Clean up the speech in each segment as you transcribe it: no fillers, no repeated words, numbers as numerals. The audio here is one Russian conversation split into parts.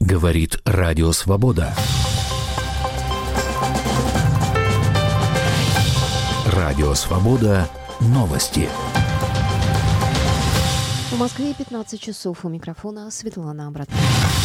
Говорит Радио Свобода. Радио Свобода. Новости. В Москве 15 часов. У микрофона Светлана Абратова.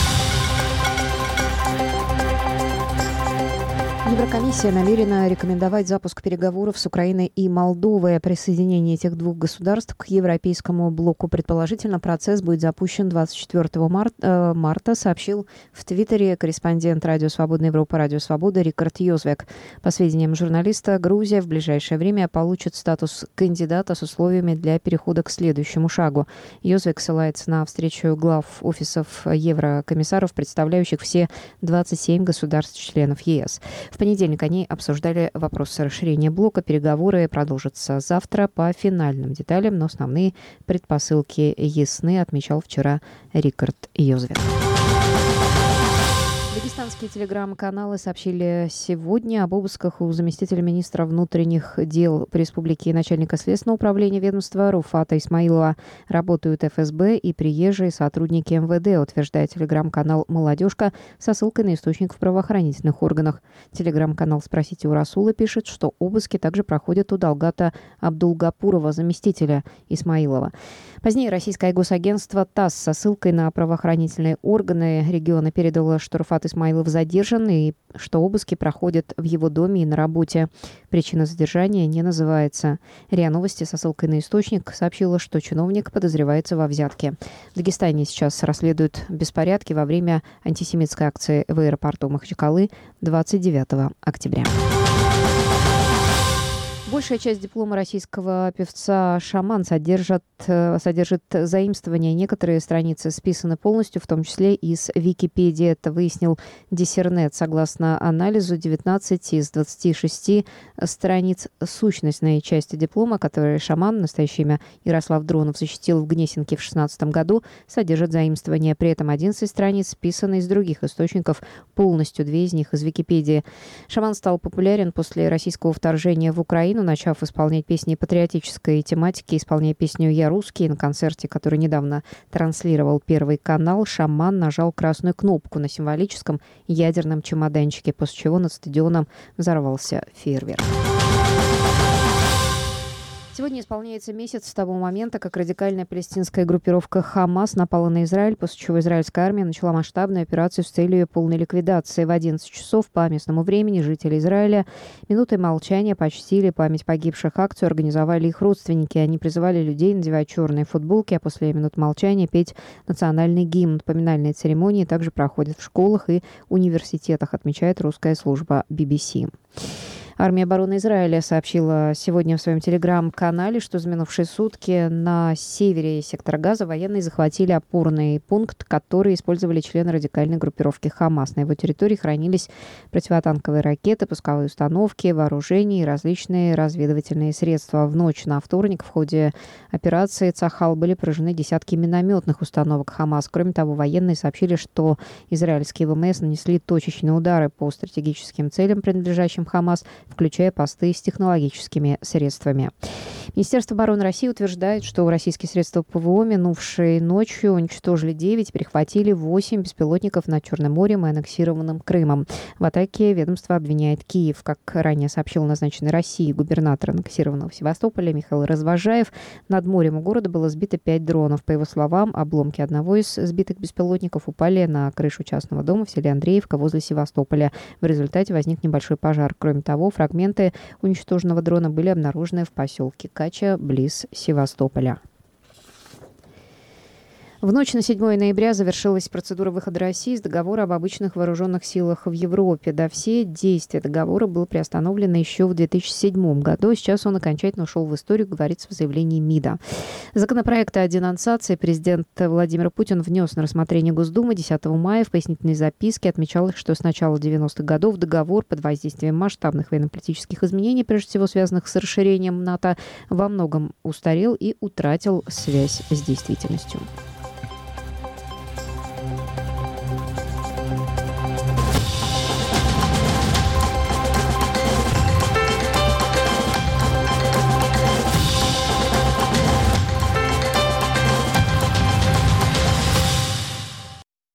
Еврокомиссия намерена рекомендовать запуск переговоров с Украиной и Молдовой о присоединении этих двух государств к европейскому блоку. Предположительно, процесс будет запущен 24 марта, сообщил в Твиттере корреспондент Радио Свобода Европа Радио Свобода Рикард Йозвек. По сведениям журналиста, Грузия в ближайшее время получит статус кандидата с условиями для перехода к следующему шагу. Йозвек ссылается на встречу глав офисов еврокомиссаров, представляющих все 27 государств-членов ЕС. В понедельник они обсуждали вопросы расширения блока. Переговоры продолжатся завтра по финальным деталям, но основные предпосылки ясны, отмечал вчера Рикард Йозвек. Дагестанские телеграм-каналы сообщили сегодня об обысках у заместителя министра внутренних дел по республике и начальника следственного управления ведомства Руфата Исмаилова. Работают ФСБ и приезжие сотрудники МВД, утверждает телеграм-канал «Молодежка» со ссылкой на источник в правоохранительных органах. Телеграм-канал «Спросите у Расула» пишет, что обыски также проходят у Далгата Абдулгапурова, заместителя Исмаилова. Позднее российское госагентство ТАСС со ссылкой на правоохранительные органы региона передало, что Руфат Исмаилов задержан и что обыски проходят в его доме и на работе. Причина задержания не называется. РИА Новости со ссылкой на источник сообщила, что чиновник подозревается во взятке. В Дагестане сейчас расследуют беспорядки во время антисемитской акции в аэропорту Махачкалы 29 октября. Большая часть диплома российского певца «Шаман» содержит заимствования. Некоторые страницы списаны полностью, в том числе из Википедии. Это выяснил Диссернет. Согласно анализу, 19 из 26 страниц сущностной части диплома, который «Шаман», настоящее имя Ярослав Дронов, защитил в Гнесинке в 2016 году, содержит заимствования. При этом 11 страниц списаны из других источников, полностью 2 из них из Википедии. «Шаман» стал популярен после российского вторжения в Украину, начав исполнять песни патриотической тематики, исполняя песню «Я русский» на концерте, который недавно транслировал Первый канал. «Шаман» нажал красную кнопку на символическом ядерном чемоданчике, после чего над стадионом взорвался фейерверк. Сегодня исполняется месяц с того момента, как радикальная палестинская группировка «Хамас» напала на Израиль, после чего израильская армия начала масштабную операцию с целью полной ликвидации. В 11 часов по местному времени жители Израиля минутой молчания почтили память погибших. Акцию организовали их родственники. Они призывали людей надевать черные футболки, а после минут молчания петь национальный гимн. Поминальные церемонии также проходят в школах и университетах, отмечает русская служба BBC. Армия обороны Израиля сообщила сегодня в своем телеграм-канале, что за минувшие сутки на севере сектора Газа военные захватили опорный пункт, который использовали члены радикальной группировки «Хамас». На его территории хранились противотанковые ракеты, пусковые установки, вооружение и различные разведывательные средства. В ночь на вторник в ходе операции «Цахал» были поражены десятки минометных установок «Хамас». Кроме того, военные сообщили, что израильские ВМС нанесли точечные удары по стратегическим целям, принадлежащим «Хамас», включая посты с технологическими средствами. Министерство обороны России утверждает, что российские средства ПВО минувшей ночью уничтожили 9, перехватили 8 беспилотников над Черным морем и аннексированным Крымом. В атаке ведомство обвиняет Киев. Как ранее сообщил назначенный Россией губернатор аннексированного Севастополя Михаил Развожаев, над морем у города было сбито 5 дронов. По его словам, обломки одного из сбитых беспилотников упали на крышу частного дома в селе Андреевка возле Севастополя. В результате возник небольшой пожар. Кроме того, фрагменты уничтоженного дрона были обнаружены в поселке Кача близ Севастополя. В ночь на 7 ноября завершилась процедура выхода России из договора об обычных вооруженных силах в Европе. До все действия договора было приостановлено еще в 2007 году. Сейчас он окончательно ушел в историю, говорится в заявлении МИДа. Законопроект о денонсации президент Владимир Путин внес на рассмотрение Госдумы 10 мая. В пояснительной записке отмечалось, что с начала 90-х годов договор под воздействием масштабных военно-политических изменений, прежде всего связанных с расширением НАТО, во многом устарел и утратил связь с действительностью.